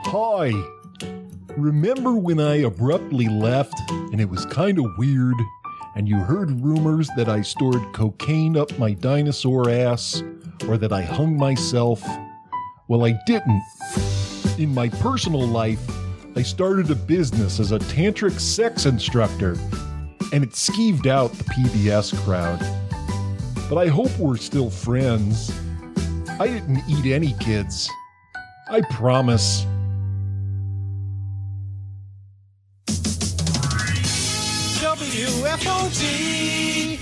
Hi. Remember when I abruptly left and it was kind of weird and you heard rumors that I stored cocaine up my dinosaur ass or that I hung myself? Well, I didn't. In my personal life, I started a business as a tantric sex instructor and it skeeved out the PBS crowd. But I hope we're still friends. I didn't eat any kids. I promise. WFOG.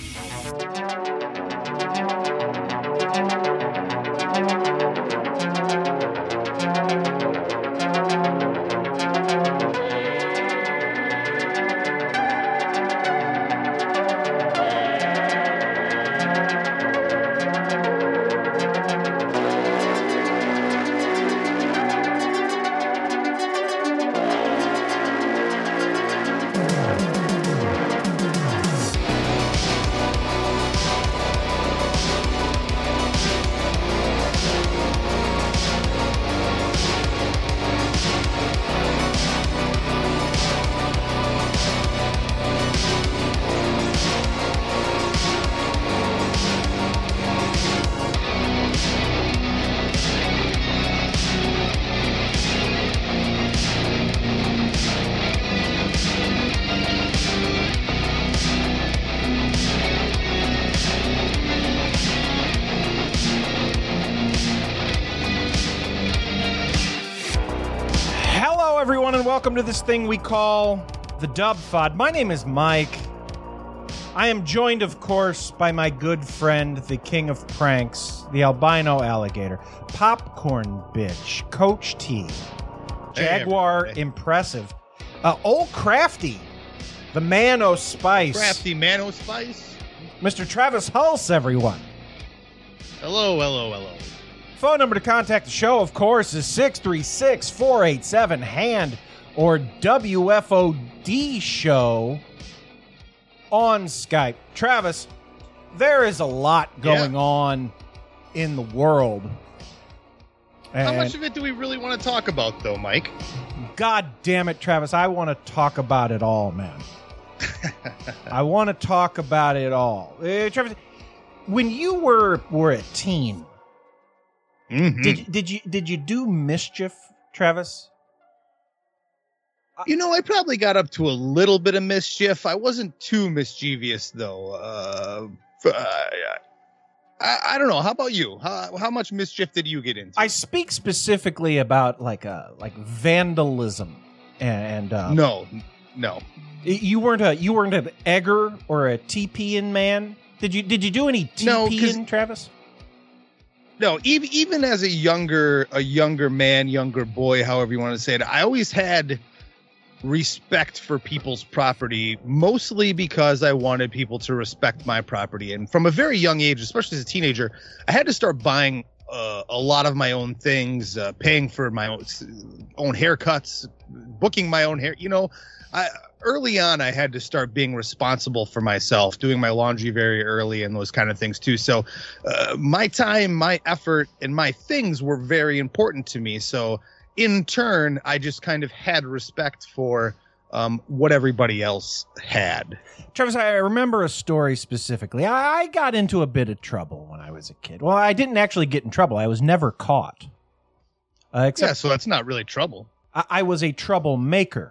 Welcome to this thing we call the Dub Fod. My name is Mike. I am joined, of course, by my good friend, the king of pranks, the albino alligator, popcorn bitch, Coach T, Jaguar impressive, Old Crafty, the Man O' Spice, Crafty Man O' Spice, Mr. Travis Hulse, everyone. Hello, hello, hello. Phone number to contact the show, of course, is 636-487-HAND. Or WFOD show on Skype. Travis, there is a lot going on in the world. How much of it do we really want to talk about, though, Mike? God damn it, Travis. I want to talk about it all, man. I want to talk about it all. Travis, when you were a teen, did you do mischief, Travis? You know, I probably got up to a little bit of mischief. I wasn't too mischievous, though. I don't know. How about you? How much mischief did you get into? I speak specifically about like vandalism and No. You weren't an egger or a TP-in man. Did you do any TP-in, Travis? No, even as a younger man, younger boy, however you want to say it, I always had respect for people's property, mostly because I wanted people to respect my property. And from a very young age, especially as a teenager, I had to start buying a lot of my own things, paying for my own haircuts, booking my own hair. You know, early on, I had to start being responsible for myself, doing my laundry very early and those kind of things too. So my time, my effort, and my things were very important to me. So in turn, I just kind of had respect for what everybody else had. Travis, I remember a story specifically. I got into a bit of trouble when I was a kid. Well, I didn't actually get in trouble. I was never caught. So that's not really trouble. I was a troublemaker.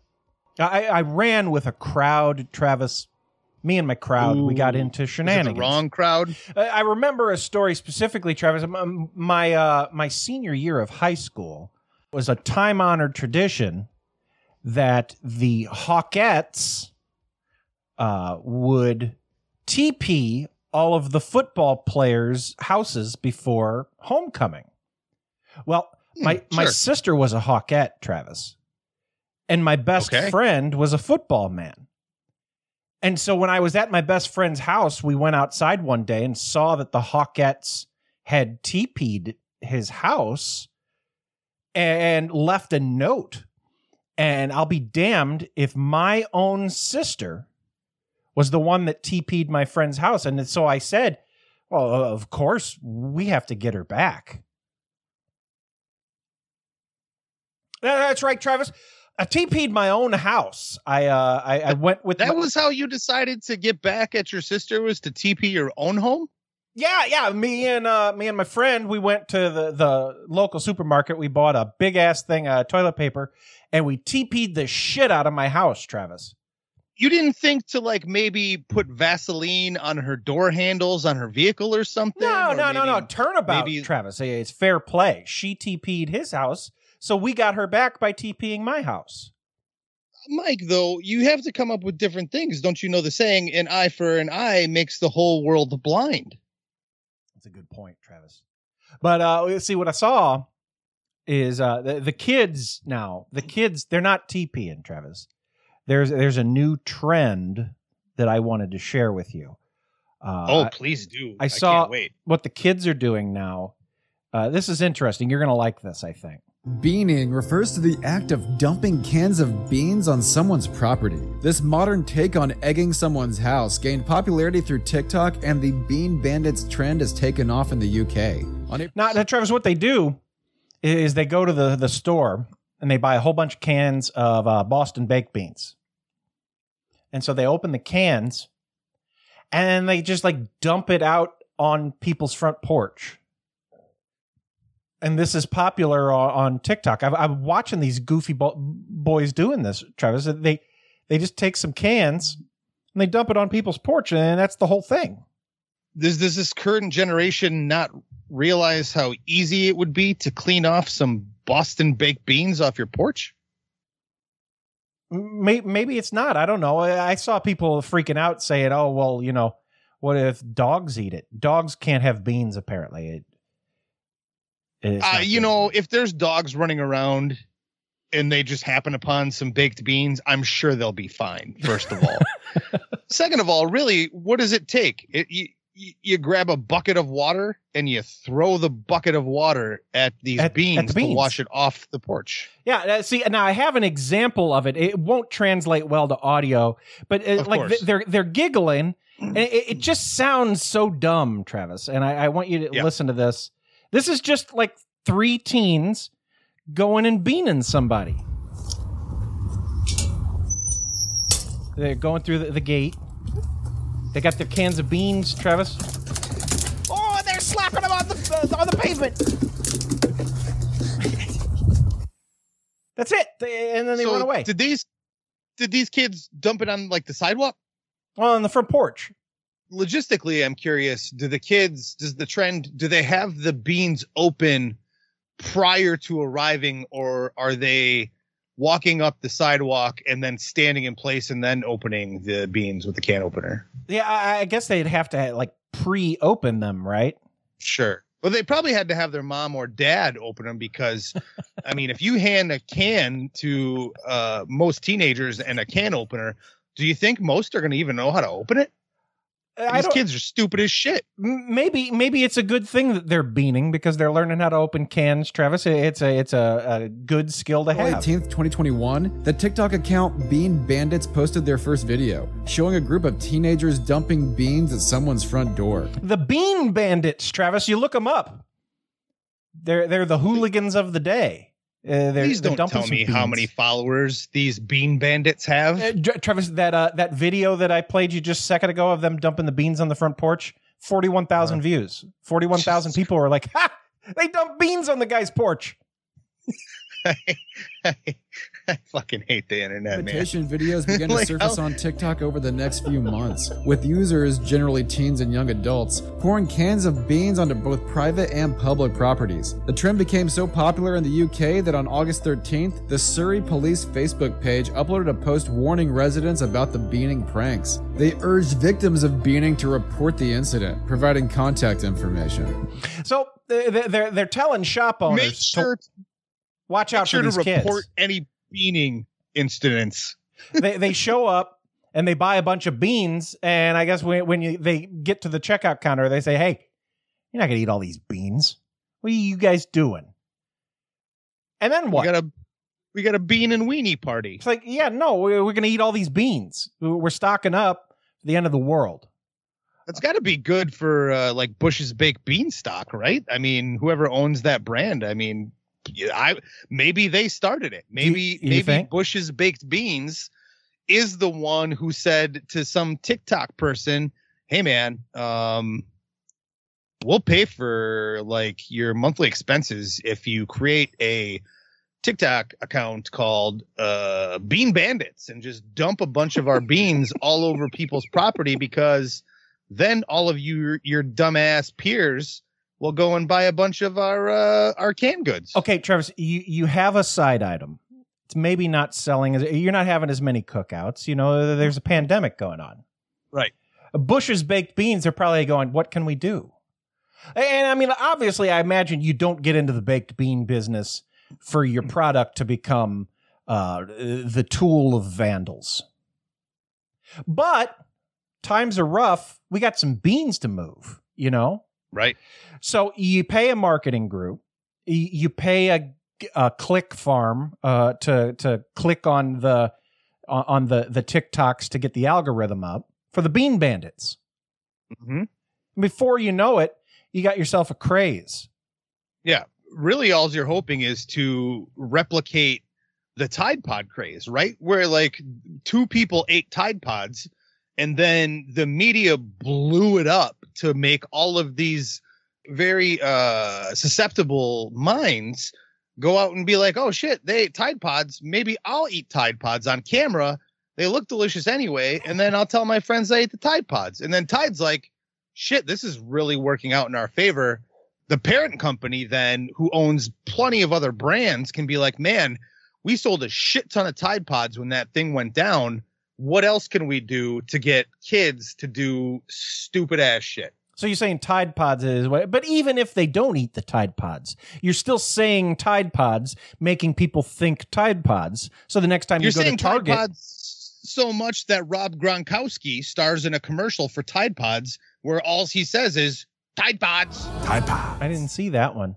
I ran with a crowd, Travis. Me and my crowd, we got into shenanigans. Was it the wrong crowd? I remember a story specifically, Travis. My senior year of high school was a time-honored tradition that the Hawkettes would TP all of the football players' houses before homecoming. Well, my sister was a Hawkette, Travis, and my best friend was a football man. And so when I was at my best friend's house, we went outside one day and saw that the Hawkettes had TP'd his house and left a note. And I'll be damned if my own sister was the one that TP'd my friend's house. And so I said, well, of course, we have to get her back. That's right, Travis. I TP'd my own house. I went with that was how you decided to get back at your sister, was to TP your own home? Yeah. Me and my friend, we went to the local supermarket. We bought a big ass thing of toilet paper, and we TP'd the shit out of my house, Travis. You didn't think to like maybe put Vaseline on her door handles on her vehicle or something? No. Turnabout, Travis. It's fair play. She TP'd his house, so we got her back by TPing my house. Mike, though, you have to come up with different things. Don't you know the saying, an eye for an eye makes the whole world blind? That's a good point, Travis. But see, what I saw is the kids now. The kids, they're not TPing, Travis. There's a new trend that I wanted to share with you. Please do. I saw can't wait. What the kids are doing now. This is interesting. You're going to like this, I think. Beaning refers to the act of dumping cans of beans on someone's property. This modern take on egging someone's house gained popularity through TikTok, and the Bean Bandits trend has taken off in the UK. Now, Travis, what they do is they go to the store and they buy a whole bunch of cans of Boston baked beans. And so they open the cans and they just like dump it out on people's front porch. And this is popular on TikTok. I'm watching these goofy boys doing this, Travis. They just take some cans and they dump it on people's porch, and that's the whole thing. Does this current generation not realize how easy it would be to clean off some Boston baked beans off your porch? Maybe it's not. I don't know. I saw people freaking out saying, oh, well, you know, what if dogs eat it? Dogs can't have beans, apparently. If there's dogs running around and they just happen upon some baked beans, I'm sure they'll be fine, first of all. Second of all, really, what does it take? You grab a bucket of water and you throw the bucket of water at these beans to wash it off the porch. Yeah, see, now I have an example of it. It won't translate well to audio, but they're giggling, and it just sounds so dumb, Travis. And I want you to listen to this. This is just like three teens going and beaning somebody. They're going through the gate. They got their cans of beans, Travis. Oh, they're slapping them on the pavement. That's it. And then they run away. Did these kids dump it on like the sidewalk? Well, on the front porch. Logistically, I'm curious, do they have the beans open prior to arriving, or are they walking up the sidewalk and then standing in place and then opening the beans with the can opener? Yeah, I guess they'd have to like pre-open them, right? Sure. Well, they probably had to have their mom or dad open them because, I mean, if you hand a can to most teenagers and a can opener, do you think most are going to even know how to open it? These kids are stupid as shit. Maybe it's a good thing that they're beaning because they're learning how to open cans, Travis. It's a good skill to have. On 18th, 2021, the TikTok account Bean Bandits posted their first video showing a group of teenagers dumping beans at someone's front door. The Bean Bandits, Travis, you look them up. They're the hooligans of the day. Please don't tell me how many followers these Bean Bandits have. Travis, that video that I played you just a second ago of them dumping the beans on the front porch, 41,000 views. 41,000 people were like, ha! They dumped beans on the guy's porch. I fucking hate the internet, Imitation videos began to surface on TikTok over the next few months, with users, generally teens and young adults, pouring cans of beans onto both private and public properties. The trend became so popular in the UK that on August 13th, the Surrey Police Facebook page uploaded a post warning residents about the beaning pranks. They urged victims of beaning to report the incident, providing contact information. So they're telling shop owners to watch out for these kids. Report any beaning incidents. they show up and they buy a bunch of beans, and I guess when they get to the checkout counter, they say, "Hey, you're not gonna eat all these beans. What are you guys doing?" And then what? We got a bean and weenie party. It's like, yeah, no, we're gonna eat all these beans. We're stocking up for the end of the world. That's got to be good for like Bush's baked bean stock, right? I mean, whoever owns that brand, I mean, maybe they started it. Maybe Bush's Baked Beans is the one who said to some TikTok person, "Hey man, we'll pay for like your monthly expenses if you create a TikTok account called Bean Bandits and just dump a bunch of our beans all over people's property, because then all of your dumbass peers will go and buy a bunch of our canned goods." Okay, Travis, you have a side item. It's maybe not selling. You're not having as many cookouts. You know, there's a pandemic going on. Right. Bush's Baked Beans are probably going, what can we do? And I mean, obviously, I imagine you don't get into the baked bean business for your product to become the tool of vandals. But times are rough. We got some beans to move, you know? Right. So you pay a marketing group, you pay a click farm to click on the TikToks to get the algorithm up for the Bean Bandits. Mm-hmm. Before you know it, you got yourself a craze. Yeah. Really, all you're hoping is to replicate the Tide Pod craze, right? Where like 2 people ate Tide Pods and then the media blew it up to make all of these very susceptible minds go out and be like, oh shit, they ate Tide Pods. Maybe I'll eat Tide Pods on camera. They look delicious anyway. And then I'll tell my friends I ate the Tide Pods. And then Tide's like, shit, this is really working out in our favor. The parent company then, who owns plenty of other brands, can be like, man, we sold a shit ton of Tide Pods when that thing went down. What else can we do to get kids to do stupid ass shit? So you're saying Tide Pods is what, but even if they don't eat the Tide Pods, you're still saying Tide Pods, making people think Tide Pods. So the next time you go to Target, Tide Pods so much that Rob Gronkowski stars in a commercial for Tide Pods where all he says is Tide Pods. Tide Pods. I didn't see that one.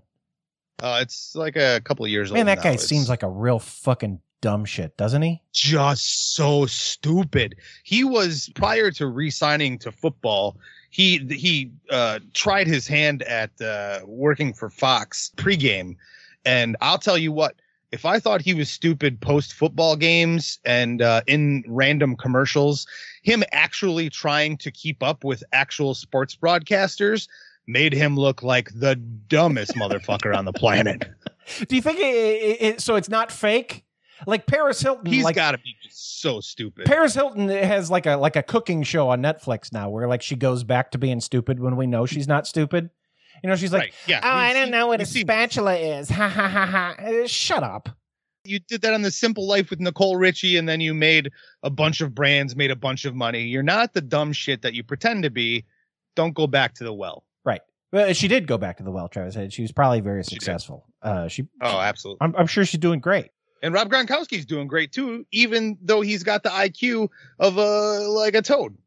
It's like a couple of years old. Man, that guy seems like a real fucking dumb shit, doesn't he? Just so stupid. He was, prior to re-signing to football, he tried his hand at working for Fox pregame. And I'll tell you what, if I thought he was stupid post-football games and in random commercials, him actually trying to keep up with actual sports broadcasters made him look like the dumbest motherfucker on the planet. Do you think so it's not fake? Like Paris Hilton, he's got to be just so stupid. Paris Hilton has like a cooking show on Netflix now, where like she goes back to being stupid when we know she's not stupid. You know, she's like, right. Yeah, oh, I don't know what a spatula is. Ha ha ha ha. Shut up. You did that on The Simple Life with Nicole Richie, and then you made a bunch of brands, made a bunch of money. You're not the dumb shit that you pretend to be. Don't go back to the well. Right. Well, she did go back to the well, Travis. She was probably very successful. Oh, absolutely. I'm sure she's doing great. And Rob Gronkowski's doing great too, even though he's got the IQ of a toad.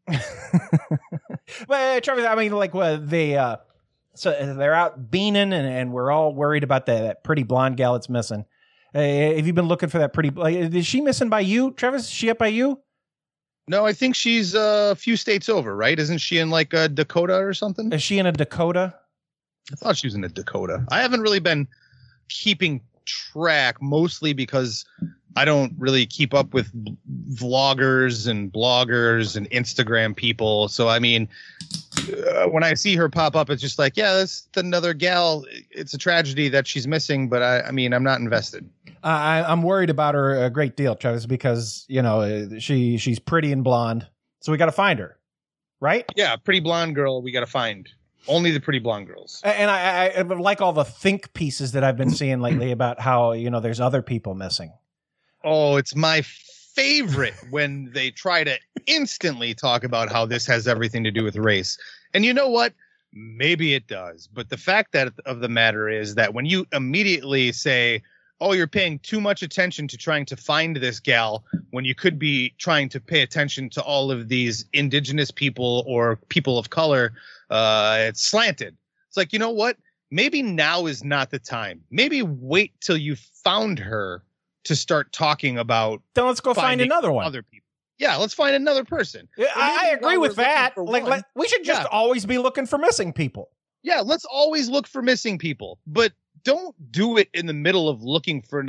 But Travis, I mean, like so they're out beaning, and we're all worried about that pretty blonde gal that's missing. Have you been looking for that pretty? Is she missing by you, Travis? Is she up by you? No, I think she's a few states over, right? Isn't she in like a Dakota or something? Is she in a Dakota? I thought she was in a Dakota. I haven't really been keeping track, mostly because I don't really keep up with vloggers and bloggers and Instagram people. So, I mean, when I see her pop up, it's just like, yeah, that's another gal. It's a tragedy that she's missing, but I mean, I'm not invested. I'm worried about her a great deal, Travis, because, you know, she's pretty and blonde. So we got to find her, right? Yeah, pretty blonde girl we got to find. Only the pretty blonde girls. And I like all the think pieces that I've been seeing lately about how, you know, there's other people missing. Oh, it's my favorite when they try to instantly talk about how this has everything to do with race. And you know what? Maybe it does. But the fact of the matter is that when you immediately say, oh, you're paying too much attention to trying to find this gal when you could be trying to pay attention to all of these indigenous people or people of color, it's slanted. It's like, you know what? Maybe now is not the time. Maybe wait till you found her to start talking about. Then let's go find another one. Other people. Yeah, let's find another person. I agree with that. We should just always be looking for missing people. Yeah, let's always look for missing people. But don't do it in the middle of looking for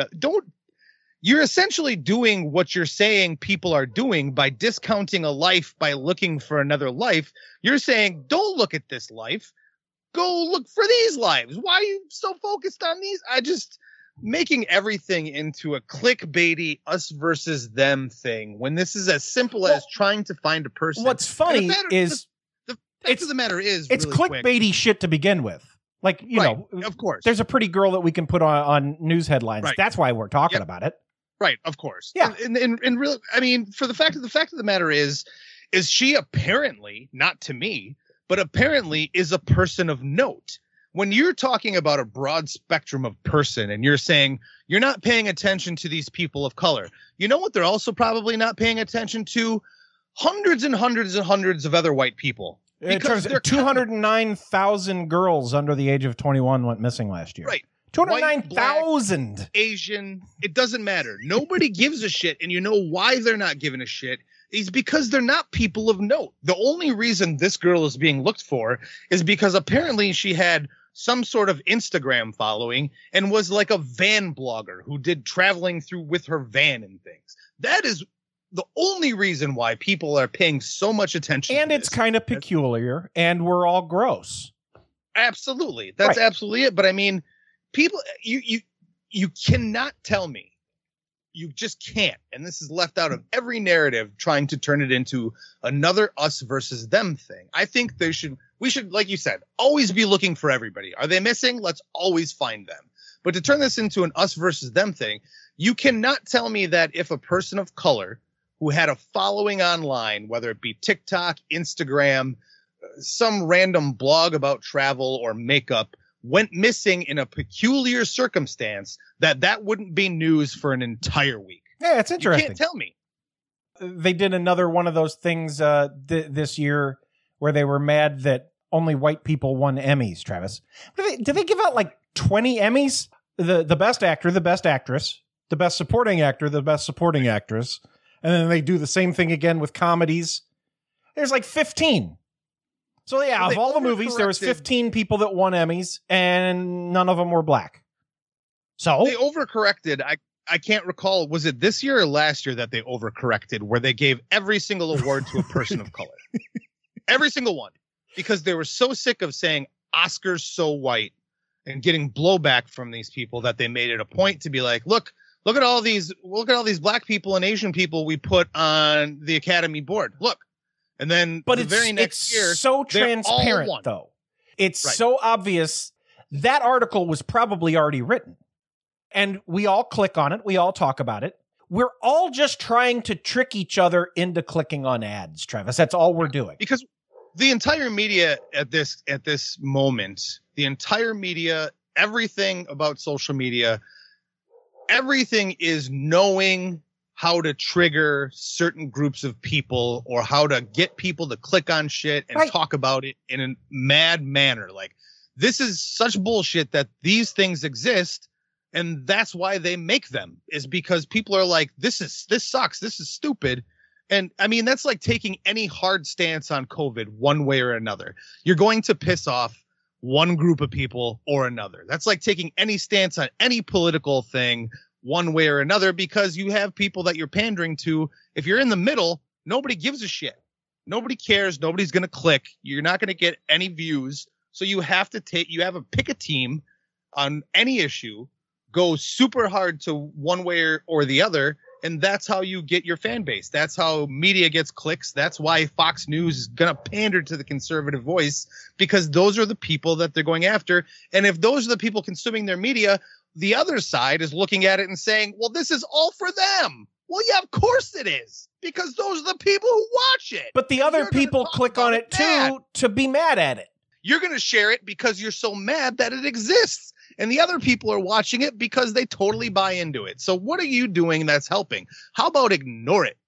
you're essentially doing what you're saying people are doing by discounting a life by looking for another life. You're saying, don't look at this life. Go look for these lives. Why are you so focused on these? Making everything into a clickbaity us versus them thing when this is as simple as trying to find a person. What's funny is the fact of the matter is it's really clickbaity quick. Shit to begin with. Like, you know, of course, there's a pretty girl that we can put on news headlines. Right. That's why we're talking about it. Right. Of course. Yeah. And real, I mean, for the fact of the matter is she apparently, not to me, but apparently is a person of note. When you're talking about a broad spectrum of person and you're saying you're not paying attention to these people of color, you know what they're also probably not paying attention to? Hundreds and hundreds and hundreds of other white people. Because 209,000 girls under the age of 21 went missing last year. Right. 209,000. Asian, it doesn't matter. Nobody gives a shit. And you know why they're not giving a shit is because they're not people of note. The only reason this girl is being looked for is because apparently she had some sort of Instagram following and was like a van blogger who did traveling through with her van and things. That is the only reason why people are paying so much attention and to it's this. kind of peculiar, and we're all gross. Absolutely. That's absolutely it. But I mean, people, you cannot tell me. You just can't. And this is left out of every narrative trying to turn it into another us versus them thing. I think we should, like you said, always be looking for everybody. Are they missing? Let's always find them. But to turn this into an us versus them thing, you cannot tell me that if a person of color who had a following online, whether it be TikTok, Instagram, some random blog about travel or makeup, went missing in a peculiar circumstance, that wouldn't be news for an entire week. Yeah, it's interesting. You can't tell me. They did another one of those things this year where they were mad that only white people won Emmys, Travis. Did they give out like 20 Emmys? The best actor, the best actress, the best supporting actor, the best supporting actress. And then they do the same thing again with comedies. There's like 15. So yeah, of all the movies, there was 15 people that won Emmys, and none of them were black. So they overcorrected. I can't recall, was it this year or last year that they overcorrected, where they gave every single award to a person of color? Every single one. Because they were so sick of saying Oscars so white and getting blowback from these people that they made it a point to be like, look at all these black people and Asian people we put on the Academy board. Look. And then but the very next year, so transparent, though. It's so obvious. That article was probably already written. And we all click on it. We all talk about it. We're all just trying to trick each other into clicking on ads, Travis. That's all we're doing. Because the entire media at this moment, the entire media, everything about social media, everything is knowing how to trigger certain groups of people or how to get people to click on shit and talk about it in a mad manner. Like, this is such bullshit that these things exist. And that's why they make them, is because people are like, this sucks. This is stupid. And I mean, that's like taking any hard stance on COVID one way or another. You're going to piss off one group of people or another. That's like taking any stance on any political thing one way or another, because you have people that you're pandering to. If you're in the middle, nobody gives a shit. Nobody cares. Nobody's going to click. You're not going to get any views. So you have to pick a team on any issue, go super hard to one way or the other. And that's how you get your fan base. That's how media gets clicks. That's why Fox News is going to pander to the conservative voice, because those are the people that they're going after. And if those are the people consuming their media, the other side is looking at it and saying, well, this is all for them. Well, yeah, of course it is, because those are the people who watch it. But the other people click on it too to be mad at it. You're going to share it because you're so mad that it exists. And the other people are watching it because they totally buy into it. So what are you doing that's helping? How about ignore it?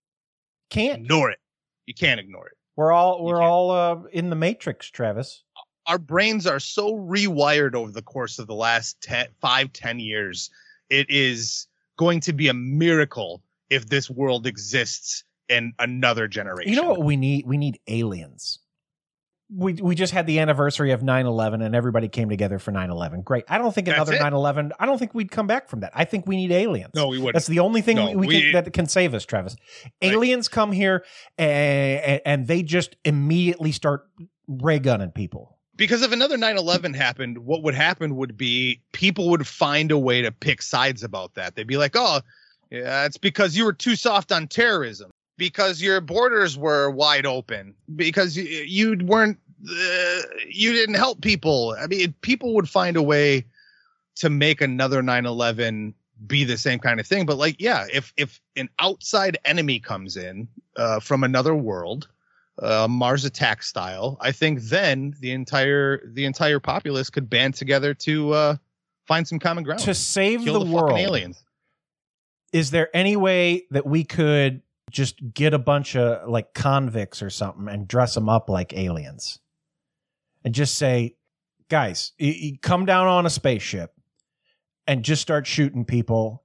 Can't ignore it. You can't ignore it. We're all in the matrix, Travis. Our brains are so rewired over the course of the last 10 years. It is going to be a miracle if this world exists in another generation. You know what we need? We need aliens. we just had the anniversary of 9/11 and everybody came together for 9/11. Great. I don't think another 9/11. I don't think we'd come back from that. I think we need aliens. No, we wouldn't. That's the only thing that can save us, Travis. Right. Aliens come here and they just immediately start ray gunning people. Because if another 9/11 happened, what would happen would be people would find a way to pick sides about that. They'd be like, oh, yeah, it's because you were too soft on terrorism. Because your borders were wide open, because you didn't help people. I mean, people would find a way to make another 9/11 be the same kind of thing. But like, yeah, if an outside enemy comes in from another world, Mars attack style, I think then the entire populace could band together to find some common ground to save the world. Aliens. Is there any way that we could just get a bunch of like convicts or something and dress them up like aliens and just say, guys, you come down on a spaceship and just start shooting people?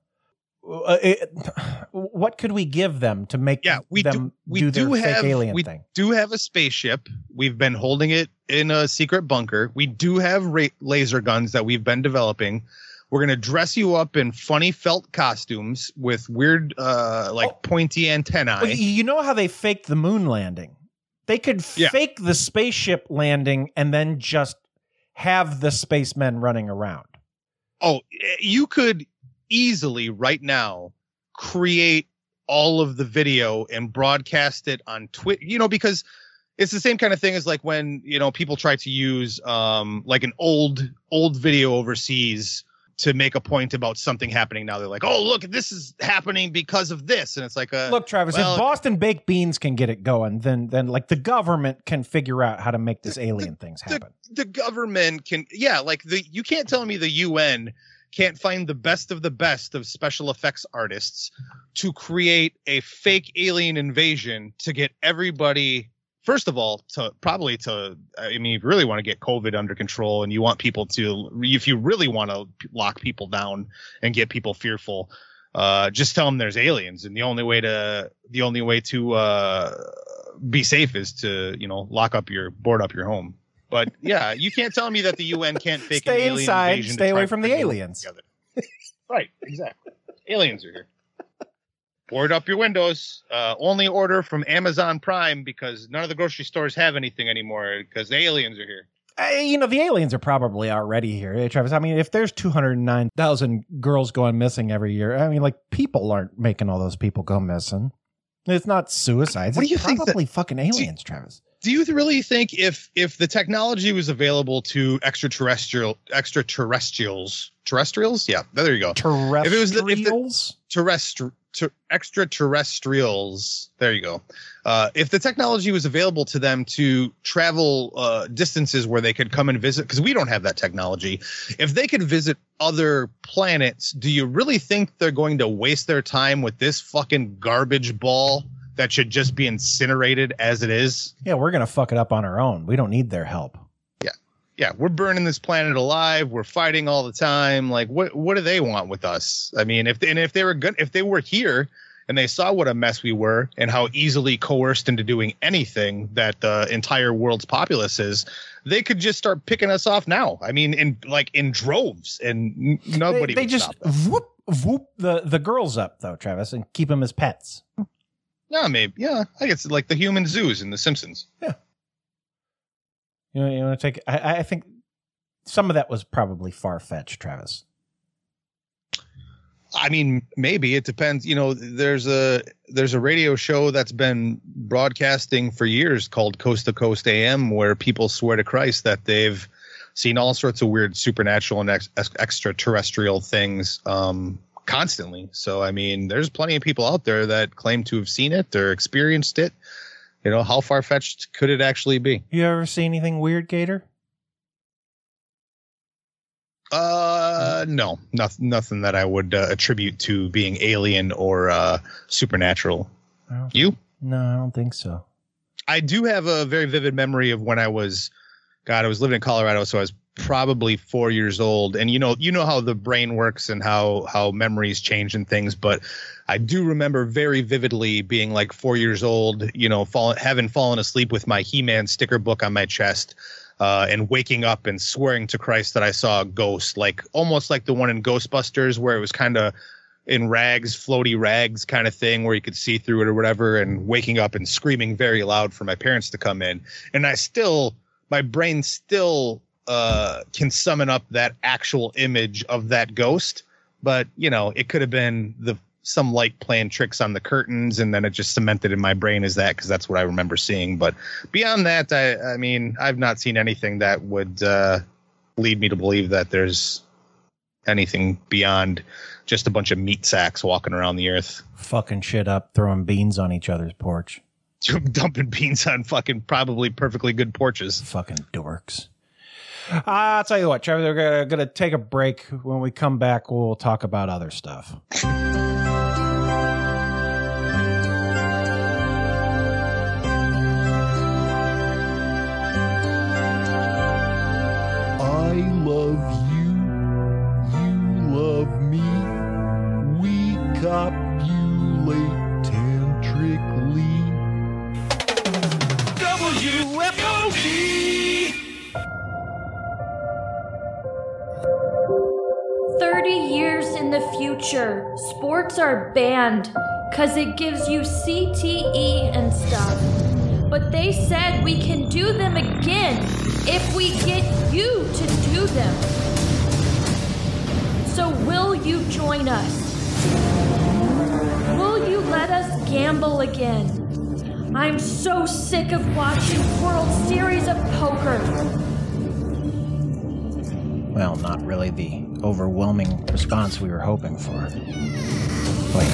What could we give them to make them do their fake alien thing? We do have a spaceship. We've been holding it in a secret bunker. We do have laser guns that we've been developing. We're going to dress you up in funny felt costumes with weird, pointy antennae. Well, you know how they faked the moon landing? They could fake the spaceship landing and then just have the spacemen running around. Oh, you could easily right now create all of the video and broadcast it on Twitter, because it's the same kind of thing as like when, people try to use like an old video overseas to make a point about something happening now. They're like, oh, look, this is happening because of this. And it's like, look, Travis, if Boston Baked Beans can get it going, then like the government can figure out how to make this alien things happen. The government can. Yeah. Like you can't tell me the UN can't find the best of special effects artists to create a fake alien invasion to get everybody. First of all, if you really want to get COVID under control and you want people if you really want to lock people down and get people fearful, just tell them there's aliens. And the only way to be safe is to, board up your home. But yeah, you can't tell me that the UN can't fake an alien invasion. Stay away from the aliens. Right. Exactly. Aliens are here. Board up your windows. Only order from Amazon Prime because none of the grocery stores have anything anymore because the aliens are here. The aliens are probably already here, eh, Travis? I mean, if there's 209,000 girls going missing every year, I mean, like, people aren't making all those people go missing. It's not suicides. What do you think? Probably fucking aliens, Travis. Do you really think if the technology was available to extraterrestrials? Yeah, there you go. Extraterrestrials. There you go. If the technology was available to them to travel distances where they could come and visit, because we don't have that technology. If they could visit other planets, do you really think they're going to waste their time with this fucking garbage ball that should just be incinerated as it is? Yeah, we're going to fuck it up on our own. We don't need their help. Yeah, we're burning this planet alive. We're fighting all the time. Like, what do they want with us? I mean, if they were here and they saw what a mess we were and how easily coerced into doing anything that the entire world's populace is, they could just start picking us off now. I mean, in droves, and nobody. They just whoop the girls up though, Travis, and keep them as pets. No, maybe. Yeah, I guess like the human zoos in The Simpsons. Yeah. You want to take? I think some of that was probably far-fetched, Travis. I mean, maybe it depends. There's a radio show that's been broadcasting for years called Coast to Coast AM, where people swear to Christ that they've seen all sorts of weird supernatural and extraterrestrial things constantly. So, I mean, there's plenty of people out there that claim to have seen it or experienced it. How far-fetched could it actually be? You ever see anything weird, Gator? No, nothing that I would attribute to being alien or supernatural. You? No, I don't think so. I do have a very vivid memory of when I was living in Colorado, so I was probably 4 years old. And you know how the brain works and how memories change and things. But I do remember very vividly being like 4 years old, having fallen asleep with my He-Man sticker book on my chest, and waking up and swearing to Christ that I saw a ghost, like almost like the one in Ghostbusters where it was kind of in rags, floaty rags kind of thing where you could see through it or whatever, and waking up and screaming very loud for my parents to come in. And my brain still can summon up that actual image of that ghost. But, it could have been some light playing tricks on the curtains, and then it just cemented in my brain as that, because that's what I remember seeing. But beyond that, I mean, I've not seen anything that would lead me to believe that there's anything beyond just a bunch of meat sacks walking around the earth. Fucking shit up, throwing beans on each other's porch. Dumping beans on fucking probably perfectly good porches. Fucking dorks. I'll tell you what, Trevor, we're going to take a break. When we come back, we'll talk about other stuff. I love you, you love me, we copulate tantrically. WFOD! 30 years in the future, sports are banned because it gives you CTE and stuff. But they said we can do them again if we get you to do them. So will you join us? Will you let us gamble again? I'm so sick of watching World Series of Poker. Well, not really the overwhelming response we were hoping for. Wait.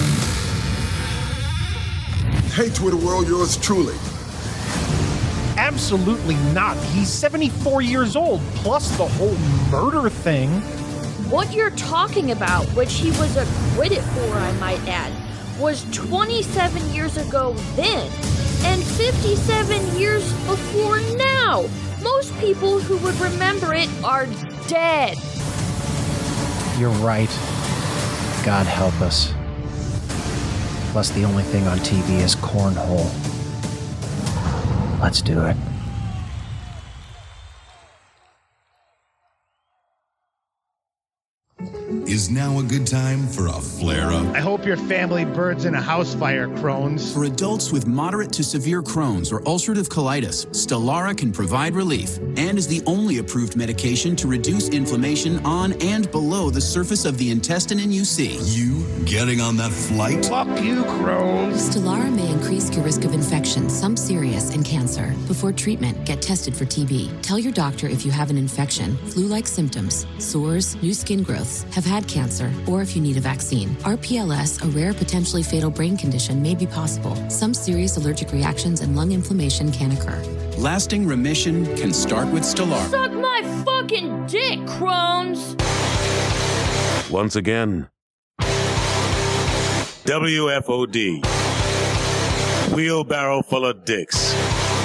Hey, Twitter world, yours truly. Absolutely not. He's 74 years old, plus the whole murder thing. What you're talking about, which he was acquitted for, I might add, was 27 years ago then, and 57 years before now. Most people who would remember it are dead. You're right. God help us. Plus, the only thing on TV is cornhole. Let's do it. Is now a good time for a flare-up? I hope your family burns in a house fire, Crohn's. For adults with moderate to severe Crohn's or ulcerative colitis, Stelara can provide relief and is the only approved medication to reduce inflammation on and below the surface of the intestine in UC. You getting on that flight? Fuck you, Crohn's. Stelara may increase your risk of infection, some serious, and cancer. Before treatment, get tested for TB. Tell your doctor if you have an infection, flu-like symptoms, sores, new skin growths, have had cancer, or if you need a vaccine. RPLS, a rare potentially fatal brain condition, may be possible. Some serious allergic reactions and lung inflammation can occur. Lasting remission can start with Stelara. Suck my fucking dick, Crohn's! Once again, WFOD. Wheelbarrow full of dicks.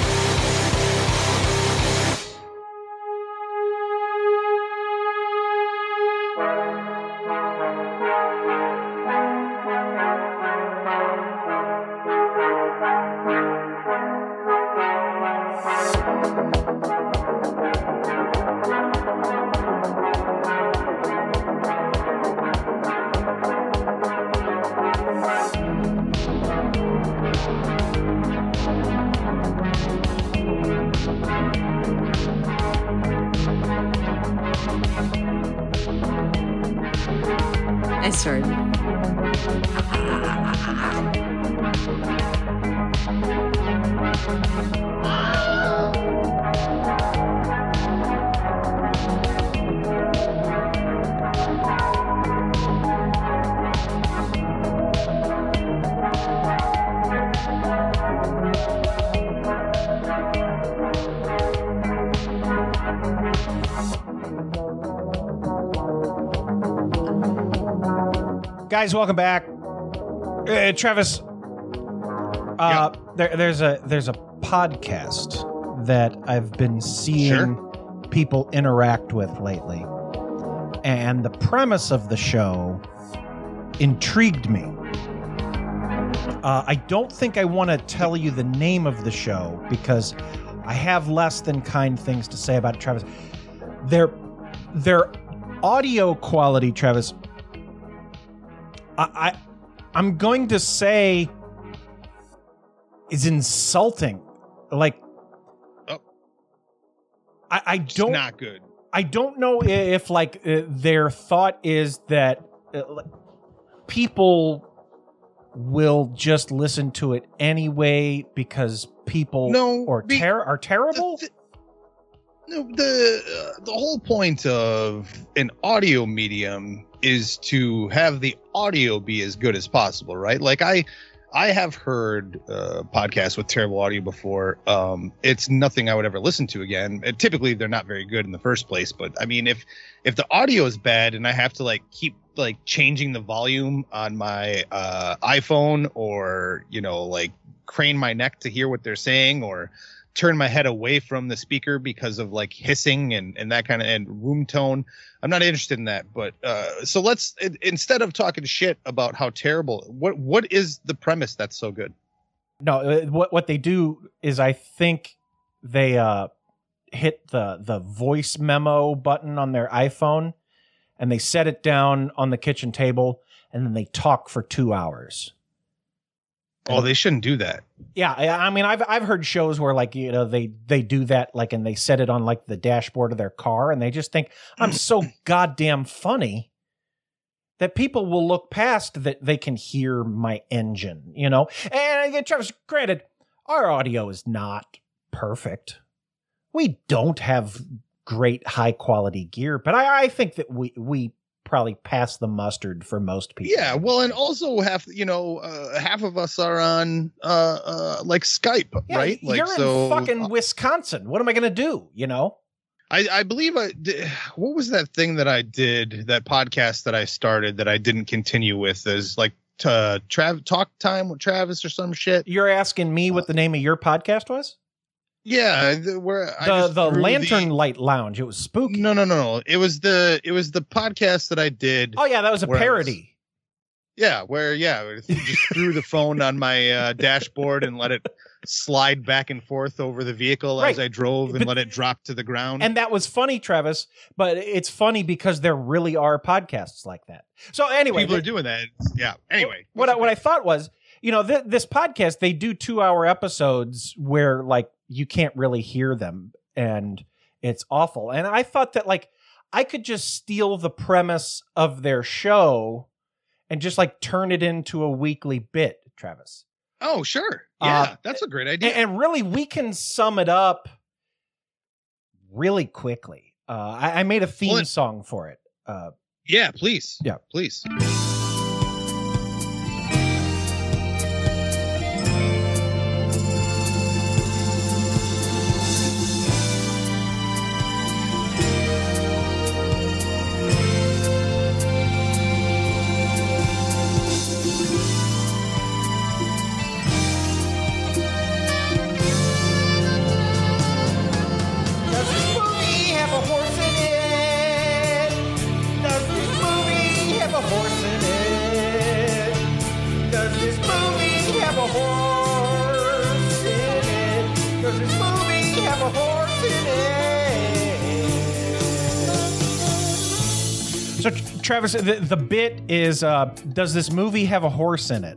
Nice turn. Guys, welcome back. Travis, there's a podcast that I've been seeing people interact with lately. And the premise of the show intrigued me. I don't think I want to tell you the name of the show because I have less than kind things to say about it, Travis. Their audio quality, Travis, I'm going to say is insulting. Like, I don't. It's not good. I don't know if like their thought is that people will just listen to it anyway because people are terrible. No, the whole point of an audio medium is to have the audio be as good as possible, right? Like I have heard podcasts with terrible audio before. It's nothing I would ever listen to again. Typically, they're not very good in the first place. But I mean, if the audio is bad and I have to like keep like changing the volume on my iPhone, or like crane my neck to hear what they're saying, or turn my head away from the speaker because of like hissing and that kind of and room tone, I'm not interested in that. But so let's, instead of talking shit about how terrible, what is the premise that's so good? No, what they do is I think they hit the voice memo button on their iPhone and they set it down on the kitchen table and then they talk for 2 hours. Oh, they shouldn't do that. Yeah, I mean, I've heard shows where like they do that, like, and they set it on like the dashboard of their car, and they just think I'm so goddamn funny that people will look past that they can hear my engine, And Travis, granted, our audio is not perfect. We don't have great high quality gear, but I think that we probably pass the mustard for most people. Yeah, well, and also half of us are on like Skype, right? Like, you're in fucking Wisconsin. What am I going to do? I believe what was that thing that I did, that podcast that I started that I didn't continue with, is like Talk Time with Travis or some shit. You're asking me what the name of your podcast was? Yeah, the Lantern Light Lounge. It was spooky. No. It was the podcast that I did. Oh yeah, that was a parody. You just threw the phone on my dashboard and let it slide back and forth over the vehicle as I drove, and let it drop to the ground. And that was funny, Travis. But it's funny because there really are podcasts like that. So anyway, people are doing that. Yeah. Anyway, what I thought was, this podcast, they do 2-hour episodes where like you can't really hear them, and it's awful. And I thought that like I could just steal the premise of their show and just like turn it into a weekly bit, Travis. Oh, sure. Yeah, that's a great idea. And really, we can sum it up really quickly. I made a theme song for it. Yeah, please. Yeah, please. So, Travis, the bit is, does this movie have a horse in it?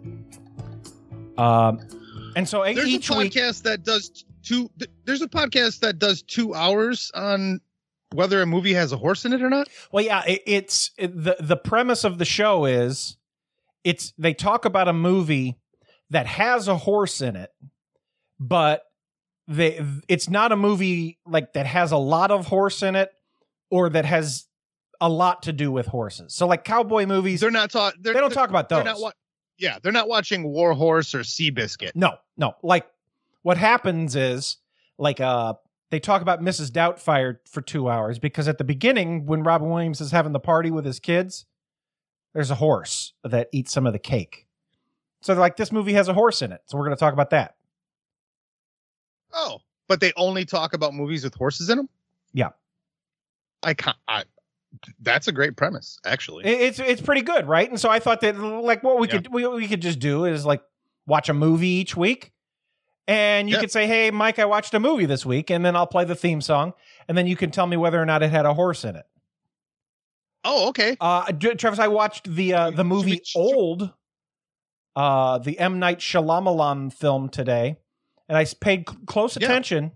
And so there's each a podcast that does there's a podcast that does 2 hours on whether a movie has a horse in it or not. Well, yeah, the premise of the show is they talk about a movie that has a horse in it, but it's not a movie like that has a lot of horse in it or that has a lot to do with horses. So like cowboy movies, they don't talk about those. They're not watching War Horse or Seabiscuit. No. Like what happens is like they talk about Mrs. Doubtfire for 2 hours because at the beginning when Robin Williams is having the party with his kids, there's a horse that eats some of the cake. So they're like, this movie has a horse in it, so we're going to talk about that. Oh, but they only talk about movies with horses in them? Yeah. That's a great premise, actually. It's pretty good, right? And so I thought that like what we could just do is like watch a movie each week, and you could say, "Hey, Mike, I watched a movie this week," and then I'll play the theme song, and then you can tell me whether or not it had a horse in it. Oh, okay. Travis, I watched the movie Old, the M. Night Shyamalan film today, and I paid close attention.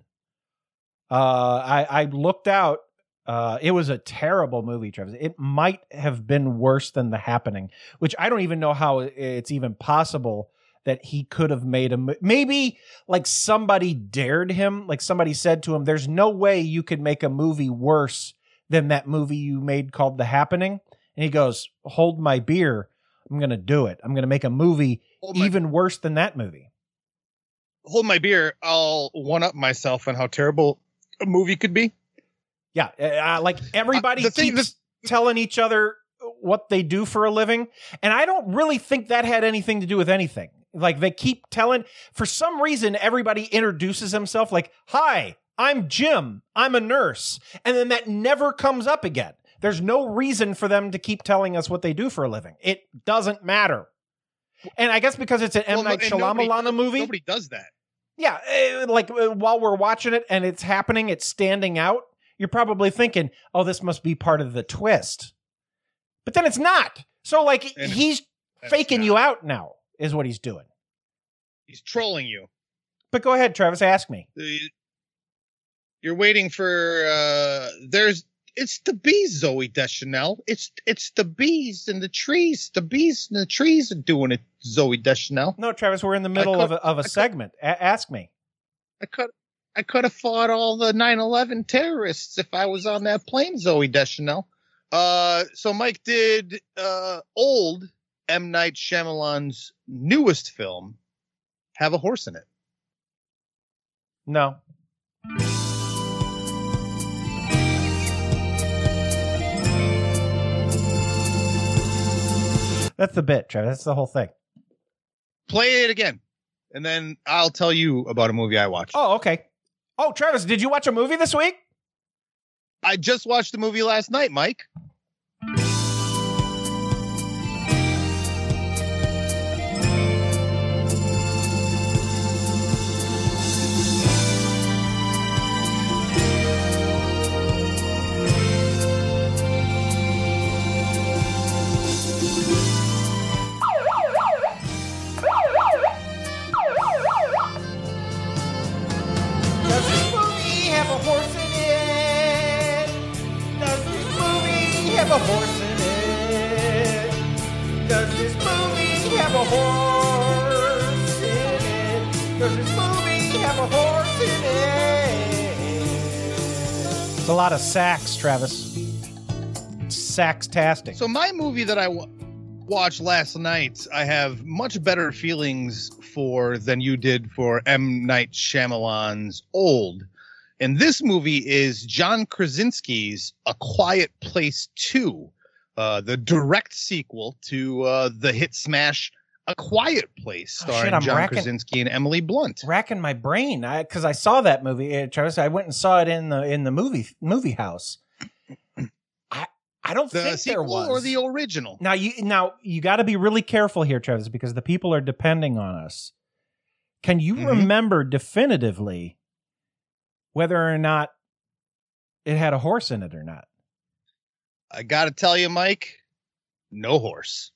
I looked out. It was a terrible movie, Travis. It might have been worse than The Happening, which I don't even know how it's even possible that he could have made maybe like somebody dared him, like somebody said to him, "There's no way you could make a movie worse than that movie you made called The Happening." And he goes, "Hold my beer. I'm going to do it. I'm going to make a movie even worse than that movie." Hold my beer. I'll one up myself on how terrible a movie could be. Yeah. Like everybody keeps telling each other what they do for a living. And I don't really think that had anything to do with anything. Like they keep telling, for some reason, everybody introduces himself like, "Hi, I'm Jim. I'm a nurse." And then that never comes up again. There's no reason for them to keep telling us what they do for a living. It doesn't matter. And I guess because it's an M. Night Shyamalan movie. Nobody does that. Yeah. Like while we're watching it and it's happening, it's standing out. You're probably thinking, "Oh, this must be part of the twist." But then it's not. So like he's faking you out now is what he's doing. He's trolling you. But go ahead, Travis, ask me. You're waiting for it's the bees, Zooey Deschanel. It's the bees and the trees. The bees and the trees are doing it, Zooey Deschanel. No, Travis, we're in the middle of a segment. Ask me. I could have fought all the 9/11 terrorists if I was on that plane, Zooey Deschanel. So Mike, did old M. Night Shyamalan's newest film have a horse in it? No. That's the bit, Travis. That's the whole thing. Play it again, and then I'll tell you about a movie I watched. Oh, okay. Oh, Travis, did you watch a movie this week? I just watched the movie last night, Mike. A horse in it? Does this movie have a horse in it? Does this movie have a horse in it? It's a lot of sax, Travis. Sax-tastic. So my movie that I watched last night, I have much better feelings for than you did for M. Night Shyamalan's Old. And this movie is John Krasinski's A Quiet Place 2, the direct sequel to the hit smash A Quiet Place, starring John Krasinski and Emily Blunt. Racking my brain because I saw that movie, Travis. I went and saw it in the movie house. I don't think there was. Or the original. Now you got to be really careful here, Travis, because the people are depending on us. Can you remember definitively whether or not it had a horse in it or not? I got to tell you, Mike, no horse.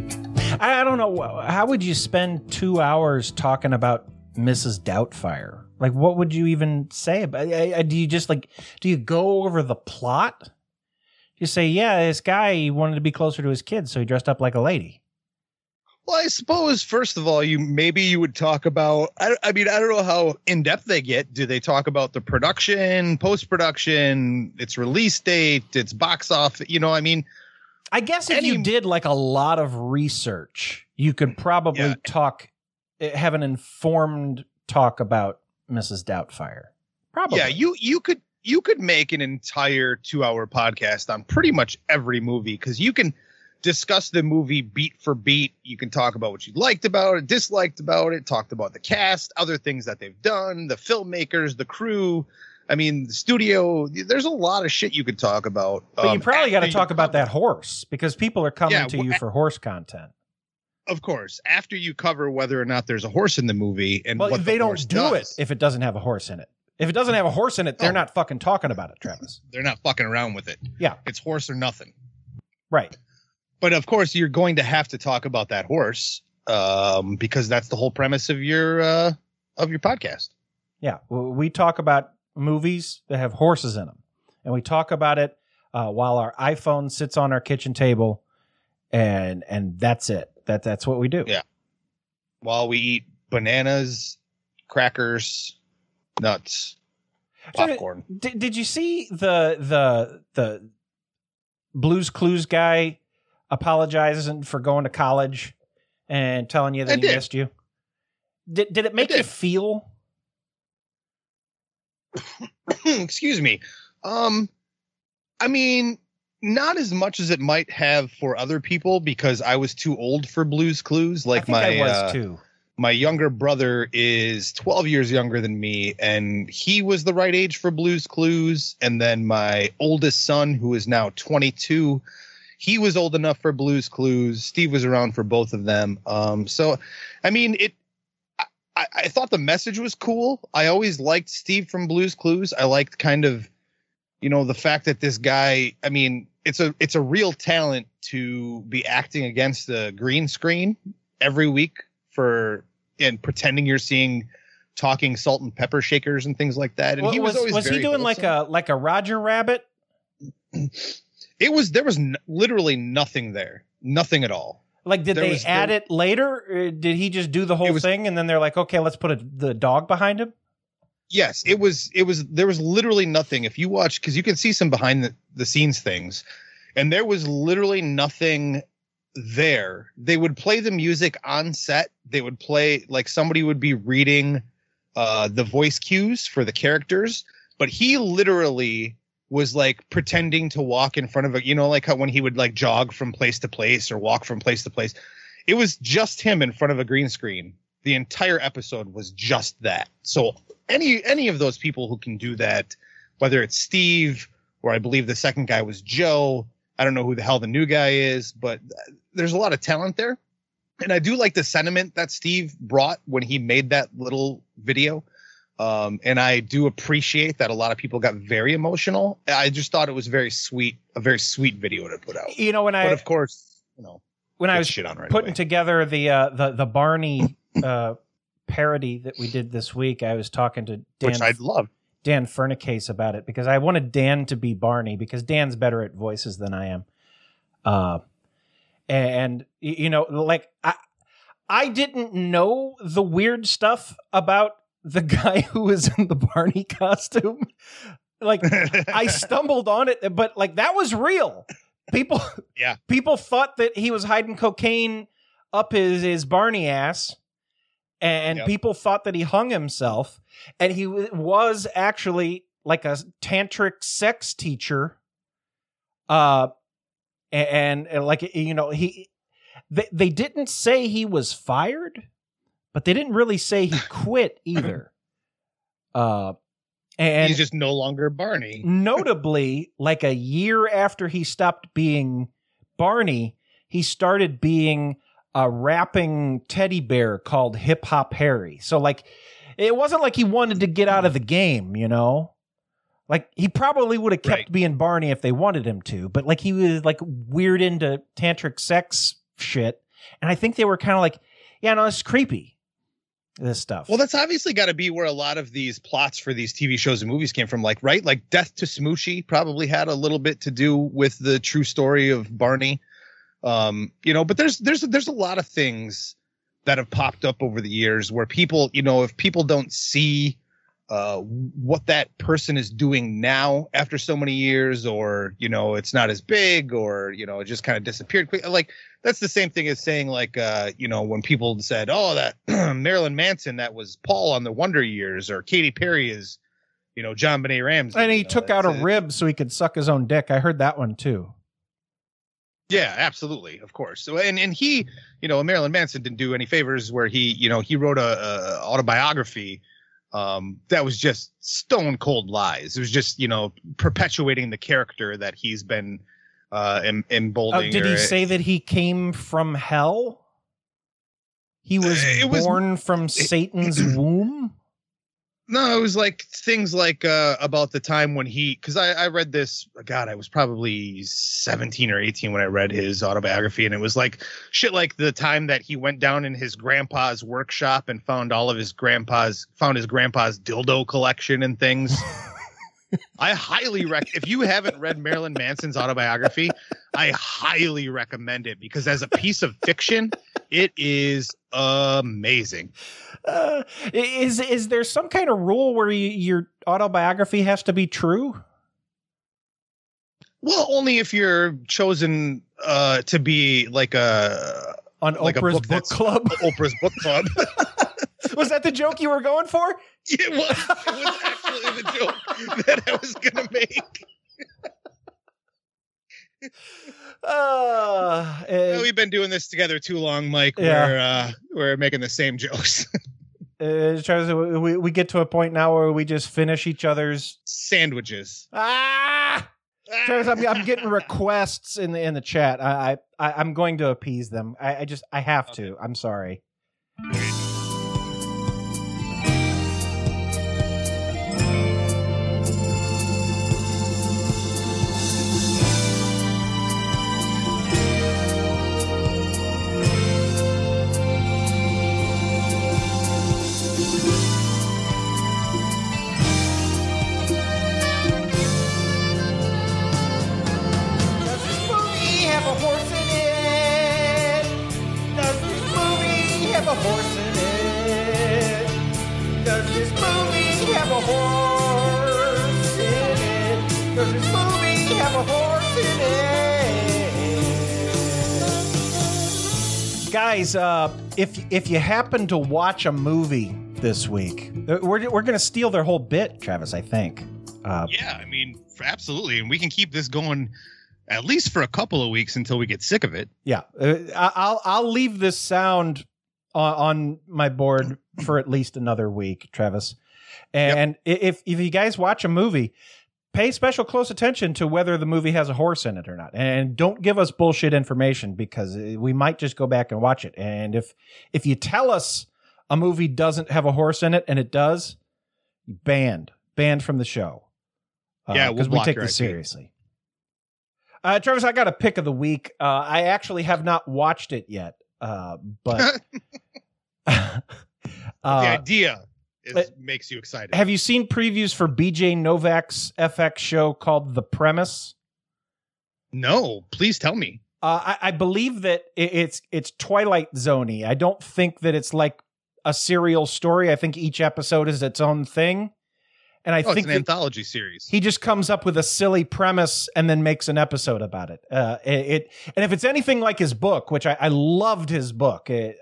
I don't know. How would you spend 2 hours talking about Mrs. Doubtfire Like, what would you even say about it? Do you just do you go over the plot? You say, yeah, this guy, he wanted to be closer to his kids, so he dressed up like a lady. Well, I suppose, first of all, you would talk about, I mean, I don't know how in-depth they get. Do they talk about the production, post-production, its release date, its box office? I mean, I guess if you did like a lot of research, you could probably have an informed talk about Mrs. Doubtfire. Probably. Yeah, you could make an entire 2-hour podcast on pretty much every movie, because you can discuss the movie beat for beat. You can talk about what you liked about it, disliked about it, talked about the cast, other things that they've done, the filmmakers, the crew. I mean, the studio. There's a lot of shit you could talk about. But you probably got to talk about that horse, because people are coming to you for horse content. Of course, after you cover whether or not there's a horse in the movie, and what they don't do it if it doesn't have a horse in it. If it doesn't have a horse in it, they're not fucking talking about it, Travis. They're not fucking around with it. Yeah. It's horse or nothing. Right. But of course, you're going to have to talk about that horse, because that's the whole premise of your podcast. Yeah. We talk about movies that have horses in them. And we talk about it while our iPhone sits on our kitchen table, and that's it. That's what we do. Yeah. While we eat bananas, crackers, nuts, popcorn. Did you see the Blue's Clues guy apologizing for going to college and telling you that he missed you? Did it make you feel? Excuse me. I mean, not as much as it might have for other people, because I was too old for Blue's Clues. Like I was too. My younger brother is 12 years younger than me, and he was the right age for Blue's Clues. And then my oldest son, who is now 22, he was old enough for Blue's Clues. Steve was around for both of them. So, I mean, I thought the message was cool. I always liked Steve from Blue's Clues. I liked kind of, the fact that this guy, I mean, it's a real talent to be acting against the green screen every week and pretending you're seeing talking salt and pepper shakers and things like that. And he was always he doing wholesome. like a Roger Rabbit? There was literally nothing there, nothing at all. Like, did they add it later? Or did he just do the whole thing and then they're like, okay, let's put the dog behind him? Yes, there was literally nothing. If you watch, because you can see some behind the scenes things, and there was literally nothing there. They would play the music on set. They would play, like, somebody would be reading the voice cues for the characters, but he literally was like pretending to walk in front of a, like how when he would like jog from place to place or walk from place to place. It was just him in front of a green screen. The entire episode was just that. So any of those people who can do that, whether it's Steve or I believe the second guy was Joe, I don't know who the hell the new guy is, but there's a lot of talent there. And I do like the sentiment that Steve brought when he made that little video. And I do appreciate that a lot of people got very emotional. I just thought it was a very sweet video to put out. But of course, when I was putting together the Barney parody that we did this week, I was talking to Dan, which I'd love. Dan Furnicase about it, because I wanted Dan to be Barney because Dan's better at voices than I am. And like I didn't know the weird stuff about the guy who was in the Barney costume. Like I stumbled on it, but like that was real. People thought that he was hiding cocaine up his Barney ass, and people thought that he hung himself, and he was actually like a tantric sex teacher. And like, they didn't say he was fired, but they didn't really say he quit either. And he's just no longer Barney. Notably, like a year after he stopped being Barney, he started being a rapping teddy bear called Hip Hop Harry. So like, it wasn't like he wanted to get out of the game, Like he probably would have kept being Barney if they wanted him to, but like he was like weird into tantric sex shit. And I think they were kind of like, yeah, no, it's creepy. this stuff. Well, that's obviously got to be where a lot of these plots for these TV shows and movies came from, like, right? Like Death to Smoochy probably had a little bit to do with the true story of Barney. But there's a lot of things that have popped up over the years where people, if people don't see what that person is doing now after so many years, or, it's not as big, or, it just kind of disappeared quick. Like, that's the same thing as saying, like, when people said, oh, that Marilyn Manson, that was Paul on the Wonder Years, or Katy Perry is, John Benet Ramsey. And he took out a rib so he could suck his own dick. I heard that one too. Yeah, absolutely. Of course. So, and he, Marilyn Manson didn't do any favors where he wrote a autobiography that was just stone cold lies. It was just, perpetuating the character that he's been emboldening. Did he say that he came from hell? He was born from Satan's womb? No, it was like things like about the time when because I read this, God, I was probably 17 or 18 when I read his autobiography. And it was like shit like the time that he went down in his grandpa's workshop and found his grandpa's dildo collection and things. I highly if you haven't read Marilyn Manson's autobiography, I highly recommend it, because as a piece of fiction, it is amazing. Is there some kind of rule where your autobiography has to be true? Well, only if you're chosen to be like on Oprah's book club. Oprah's book club. Was that the joke you were going for? It was actually the joke that I was going to make. We've been doing this together too long, Mike. Yeah. We're making the same jokes. Travis, we get to a point now where we just finish each other's sandwiches. Travis, I'm getting requests in the chat. I'm going to appease them. I have to. I'm sorry. Guys, if you happen to watch a movie this week, we're going to steal their whole bit, Travis, I think. Yeah, I mean, absolutely. And we can keep this going at least for a couple of weeks until we get sick of it. Yeah. I'll leave this sound on my board for at least another week, Travis. And if you guys watch a movie, pay special close attention to whether the movie has a horse in it or not. And don't give us bullshit information, because we might just go back and watch it. And if you tell us a movie doesn't have a horse in it and it does, banned from the show. Because we take this seriously. Travis, I got a pick of the week. I actually have not watched it yet, but the idea makes you excited. Have you seen previews for BJ Novak's FX show called The Premise? No, please tell me. I believe that it's Twilight Zone-y. I don't think that it's like a serial story. I think each episode is its own thing. And I think it's an anthology series. He just comes up with a silly premise and then makes an episode about it. And if it's anything like his book, which I loved his book, if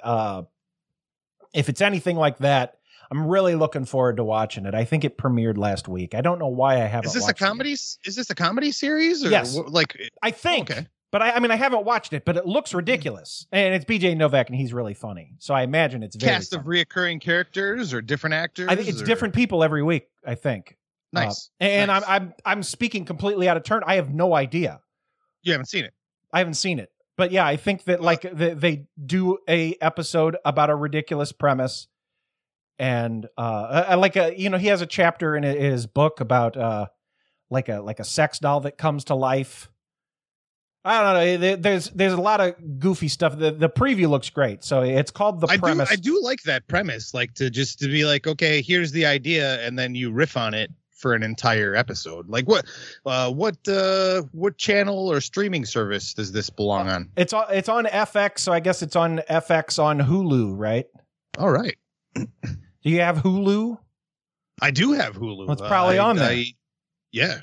it's anything like that, I'm really looking forward to watching it. I think it premiered last week. I don't know why I haven't. Is this watched a comedy? Is this a comedy series? Or yes, I think. Okay. But I mean, I haven't watched it, but it looks ridiculous, and it's BJ Novak, and he's really funny. So I imagine it's very cast of reoccurring characters or different actors. I think it's different people every week. I think. Nice. And nice. I'm speaking completely out of turn. I have no idea. You haven't seen it. I haven't seen it, but yeah, I think that they do a episode about a ridiculous premise, and he has a chapter in his book about like a sex doll that comes to life. I don't know. There's a lot of goofy stuff. The preview looks great. So it's called The Premise. I do like that premise, like to be like, okay, here's the idea, and then you riff on it for an entire episode. Like what channel or streaming service does this belong on? It's on FX, so I guess it's on FX on Hulu, right? All right. Do you have Hulu? I do have Hulu. Well, it's probably on there. Yeah.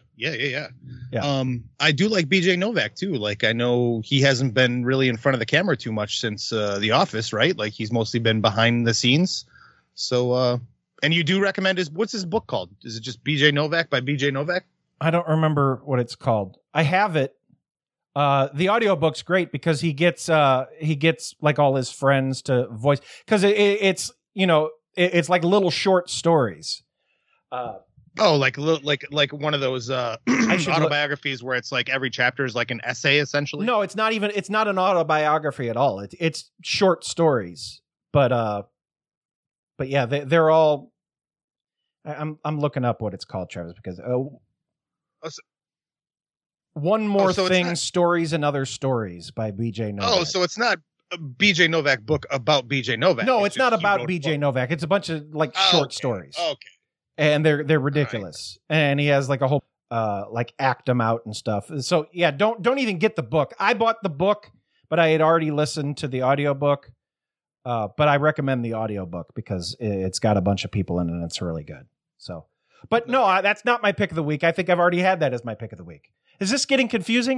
I do like BJ Novak too. Like I know he hasn't been really in front of the camera too much since The Office, right? Like he's mostly been behind the scenes. So and you do recommend what's his book called? Is it just BJ Novak by BJ Novak? I don't remember what it's called. I have it. The audiobook's great because he gets like all his friends to voice, because it's it's like little short stories. Like one of those autobiographies where it's like every chapter is like an essay essentially. No, it's not an autobiography at all. It's short stories, but yeah, they're all. I'm looking up what it's called, Travis, because One More Thing, Stories and Other Stories by BJ Novak. Oh, so it's not a BJ Novak book about BJ Novak. No, it's not about BJ Novak. It's a bunch of short stories. Okay. And they're ridiculous. Right. And he has like a whole act them out and stuff. So yeah, don't even get the book. I bought the book, but I had already listened to the audiobook. But I recommend the audiobook because it's got a bunch of people in it and it's really good. So, but no, that's not my pick of the week. I think I've already had that as my pick of the week. Is this getting confusing?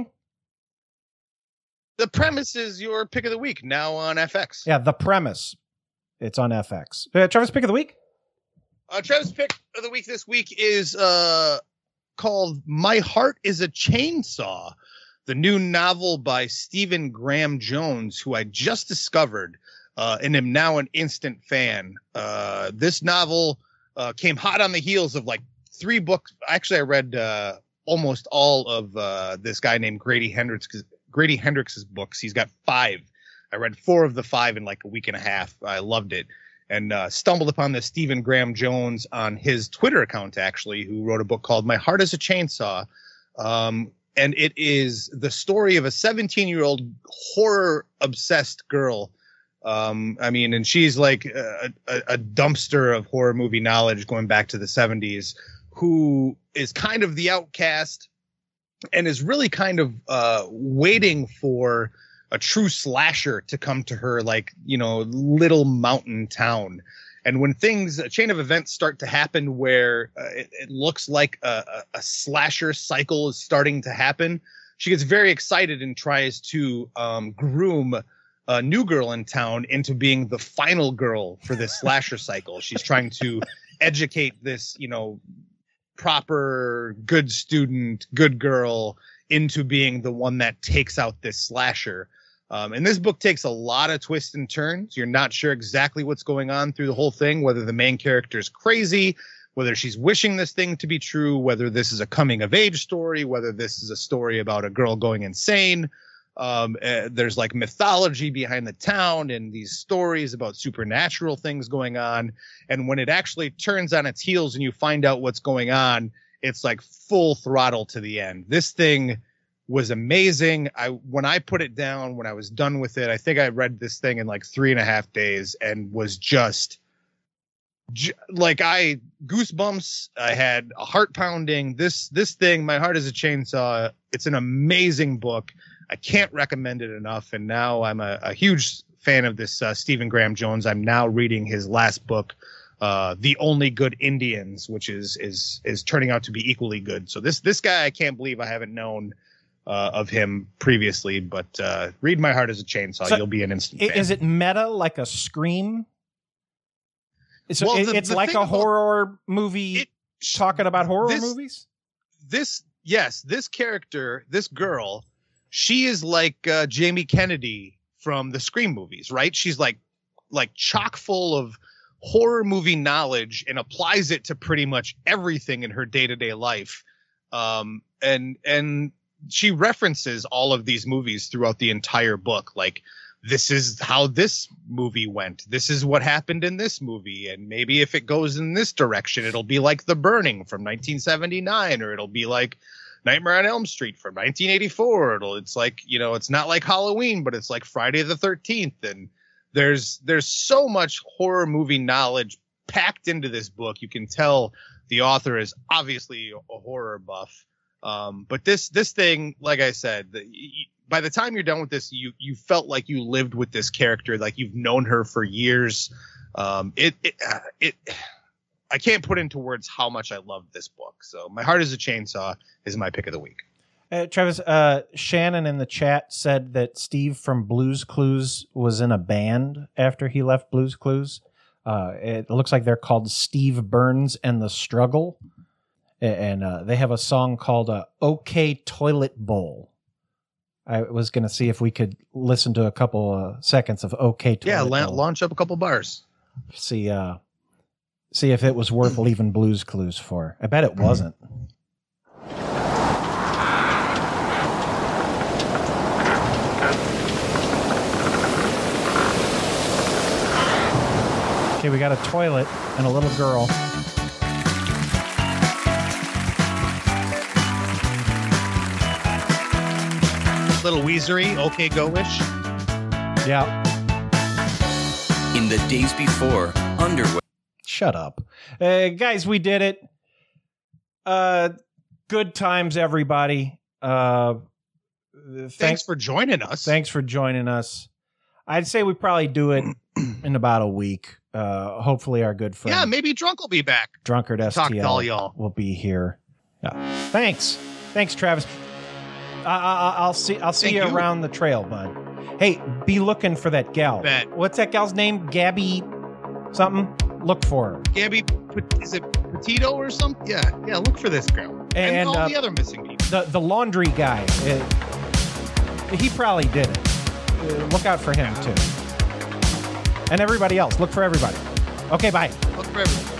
The Premise is your pick of the week now on FX. Yeah, The Premise. It's on FX. Travis' pick of the week? Travis' pick of the week this week is called My Heart is a Chainsaw, the new novel by Stephen Graham Jones, who I just discovered and am now an instant fan. This novel came hot on the heels of like 3 books. Actually, I read almost all of this guy named Grady Hendrix's books. He's got 5. I read 4 of the 5 in like a week and a half. I loved it. And stumbled upon this Stephen Graham Jones on his Twitter account, actually, who wrote a book called My Heart is a Chainsaw. And it is the story of a 17-year-old horror-obsessed girl. And she's like a dumpster of horror movie knowledge going back to the 70s, who is kind of the outcast and is really kind of waiting for a true slasher to come to her, little mountain town. And when a chain of events start to happen where it looks like a slasher cycle is starting to happen, she gets very excited and tries to groom a new girl in town into being the final girl for this slasher cycle. She's trying to educate this, proper, good student, good girl into being the one that takes out this slasher. And this book takes a lot of twists and turns. You're not sure exactly what's going on through the whole thing, whether the main character is crazy, whether she's wishing this thing to be true, whether this is a coming of age story, whether this is a story about a girl going insane. There's like mythology behind the town and these stories about supernatural things going on. And when it actually turns on its heels and you find out what's going on, it's like full throttle to the end. This thing was amazing. When I put it down, when I was done with it, I think I read this thing in like 3.5 days and was just goosebumps. I had a heart pounding. This thing, My Heart is a Chainsaw. It's an amazing book. I can't recommend it enough. And now I'm a huge fan of this Stephen Graham Jones. I'm now reading his last book, The Only Good Indians, which is turning out to be equally good. So this guy, I can't believe I haven't known of him previously, but read My Heart is a Chainsaw. So you'll be an instant fan. Is it meta like a Scream? So it's like a horror movie talking about horror movies? This character, this girl, she is like Jamie Kennedy from the Scream movies, right? She's like chock full of horror movie knowledge and applies it to pretty much everything in her day-to-day life. And she references all of these movies throughout the entire book. Like, this is how this movie went. This is what happened in this movie. And maybe if it goes in this direction, it'll be like The Burning from 1979, or it'll be like Nightmare on Elm Street from 1984. It's like, it's not like Halloween, but it's like Friday the 13th. And there's so much horror movie knowledge packed into this book. You can tell the author is obviously a horror buff. But this thing, like I said, by the time you're done with this, you felt like you lived with this character, like you've known her for years. I can't put into words how much I loved this book. So My Heart is a Chainsaw is my pick of the week. Travis, Shannon in the chat said that Steve from Blue's Clues was in a band after he left Blue's Clues. It looks like they're called Steve Burns and the Struggle. And they have a song called OK Toilet Bowl. I was going to see if we could listen to a couple seconds of OK Toilet Bowl. Launch up a couple bars. See if it was worth leaving Blue's Clues for. I bet it wasn't. Okay, we got a toilet and a little girl. Little Weezery, okay, go-ish. Yeah. In the days before, underwear. Shut up. Guys, we did it. Good times, everybody. Thanks for joining us. Thanks for joining us. I'd say we probably do it in about a week. Hopefully our good friend. Yeah, maybe Drunk will be back. Drunkard Talk to all y'all. STL will be here. Yeah. Thanks, Travis. I'll see you around the trail, bud. Hey, be looking for that gal. Bet. What's that gal's name? Gabby something? Look for her. Gabby, is it Petito or something? Yeah, look for this girl. And all the other missing people. The laundry guy. He probably did it. Look out for him, too. And everybody else. Look for everybody. Okay, bye. Look for everybody.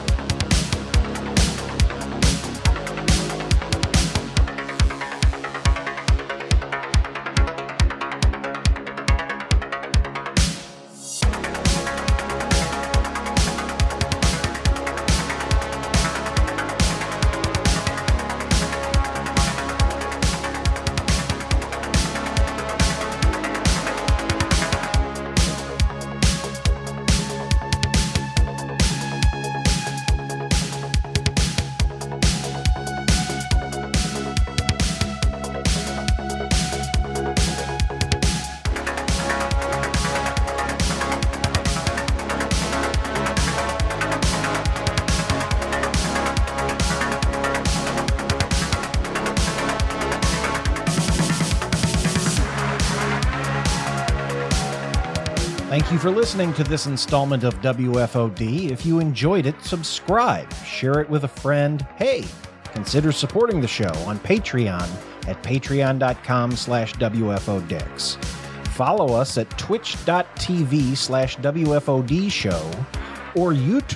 Thank you for listening to this installment of WFOD. If you enjoyed it, subscribe, share it with a friend. Hey, consider supporting the show on Patreon at patreon.com/WFODix. Follow us at twitch.tv/WFOD show or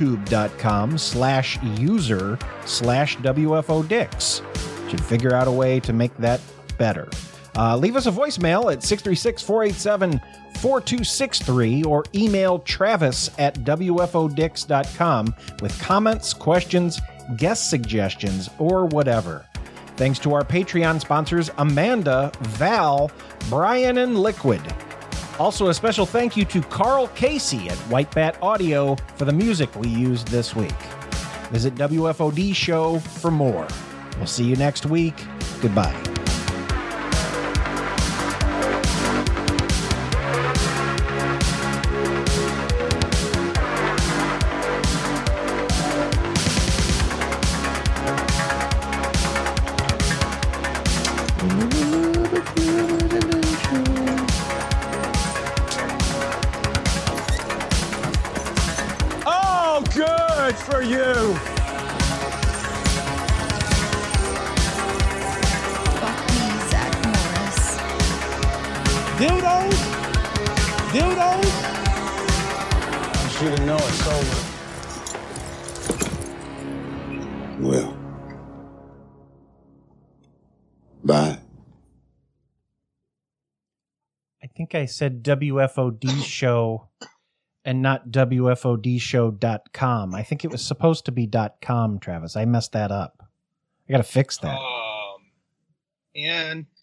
youtube.com/user/WFODix. Should figure out a way to make that better. Leave us a voicemail at 636-487-4263 or email travis@wfodix.com with comments, questions, guest suggestions, or whatever. Thanks to our Patreon sponsors, Amanda, Val, Brian, and Liquid. Also, a special thank you to Carl Casey at White Bat Audio for the music we used this week. Visit WFOD Show for more. We'll see you next week. Goodbye. For you. Fuck me, Zach Morris. Dildos? Dildos? I want you to know it's over. Well. Bye. I think I said WFOD show and not WFODshow.com. I think it was supposed to be .com, Travis. I messed that up. I got to fix that. And